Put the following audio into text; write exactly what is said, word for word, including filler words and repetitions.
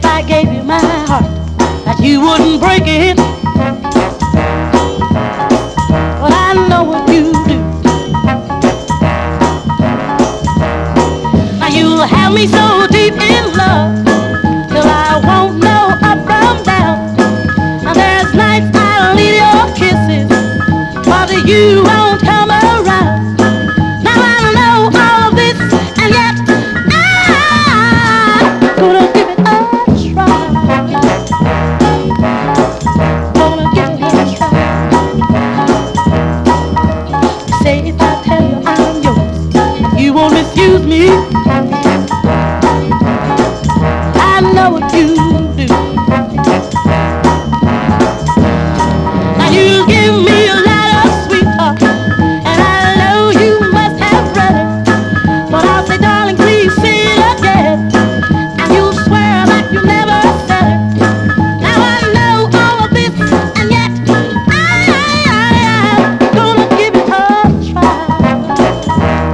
if I gave you my heart, that you wouldn't break it. But I know what you do. Now you'll have me so deep in love